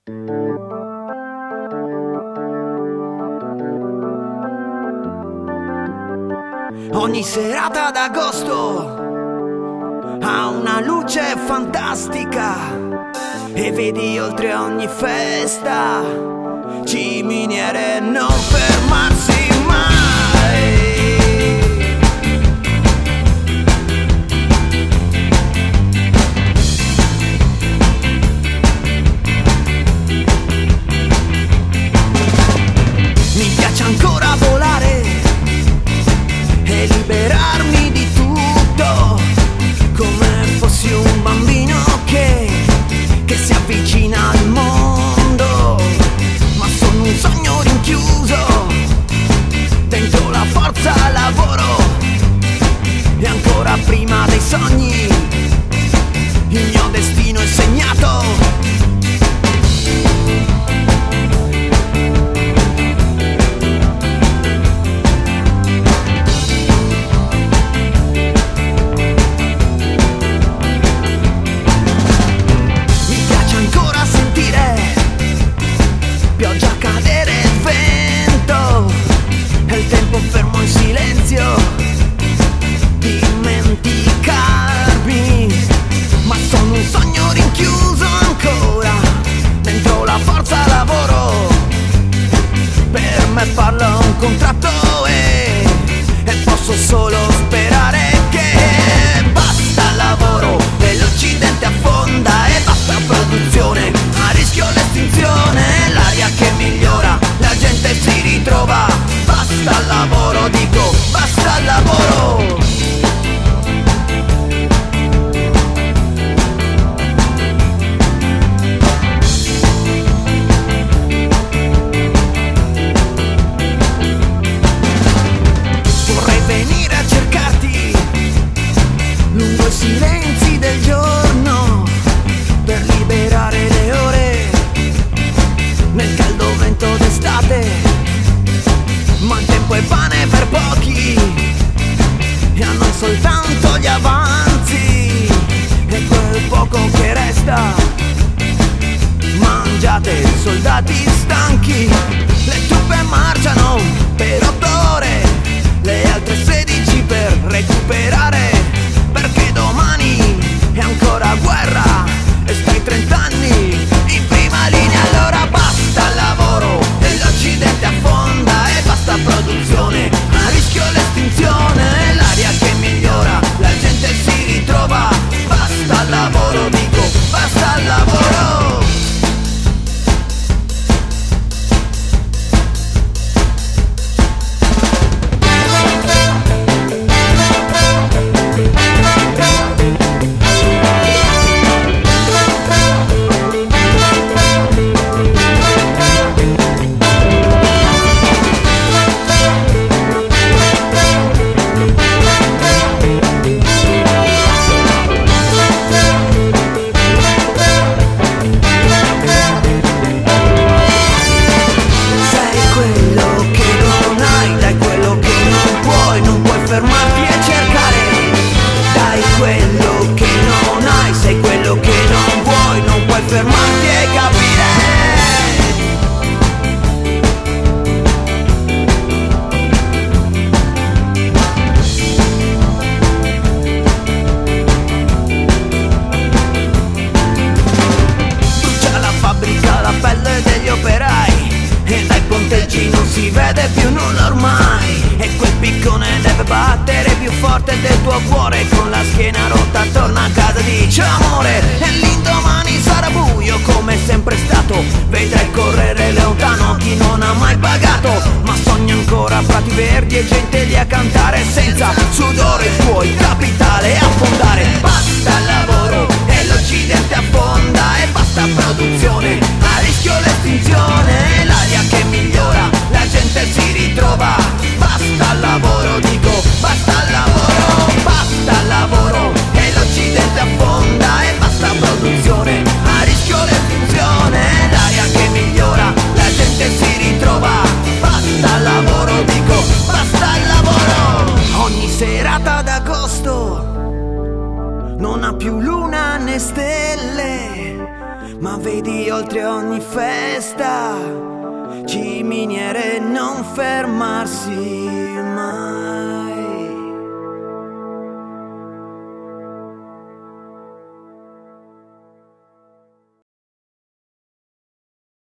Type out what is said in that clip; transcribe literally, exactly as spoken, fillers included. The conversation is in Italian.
Ogni serata d'agosto ha una luce fantastica e vedi oltre ogni festa ciminiere non fermarsi mai. Mi piace ancora volare e liberarmi di tutto, come fossi un bambino che, che si avvicina al mondo. Ma sono un sogno rinchiuso dentro la forza lavoro, e ancora prima dei sogni il mio destino è segnato. Pioggia, cadere, il vento e il tempo fermo in silenzio, dimenticarmi. Ma sono un sogno rinchiuso ancora dentro la forza lavoro. Per me parla un contratto e, e posso solo sperare che basta lavoro e l'Occidente affonda, e basta produzione, a rischio l'estinzione, l'aria che migliora, la gente si ritrova. Basta al lavoro, dico, basta al lavoro. Vorrei venire a cercarti lungo i silenzi del giorno, per liberare le ore nel caldo vento d'estate. Ma il tempo è pane per pochi e a noi soltanto gli avanzi e quel poco che resta. Mangiate, soldati stanchi, le truppe marciano per otto ore, le altre sedici per recuperare, perché domani è ancora guerra e stai trent'anni in prima linea. Allora basta lavoro e l'Occidente affonda, e basta produzione, a rischio l'estinzione, l'aria che migliora, la gente si ritrova. Basta al lavoro, dico, basta al lavoro. Fermarti e cercare, dai quello che non hai, sei quello che non vuoi, non puoi fermarti e capire. Brucia la fabbrica, la pelle degli operai, e dai ponteggi non si vede più nulla ormai, e quel piccone deve battere più forte del tuo cuore. Con la schiena rotta torna a casa, dice amore, e l'indomani sarà buio come sempre stato. Vedrai correre lontano chi non ha mai pagato, ma sogna ancora prati verdi e gente lì a cantare, senza sudore tuoi capitale a fondare. Basta il lavoro e l'Occidente affonda, e basta produzione, a rischio l'estinzione, l'aria che migliora, la gente si ritrova. Basta al lavoro, dico, basta al lavoro, basta al lavoro e l'Occidente affonda, e basta produzione, a rischio l'estinzione, l'aria che migliora, la gente si ritrova. Basta al lavoro, dico, basta al lavoro. Ogni serata d'agosto non ha più luna né stelle, ma vedi vedi oltre ogni festa, ci miniere non fermarsi.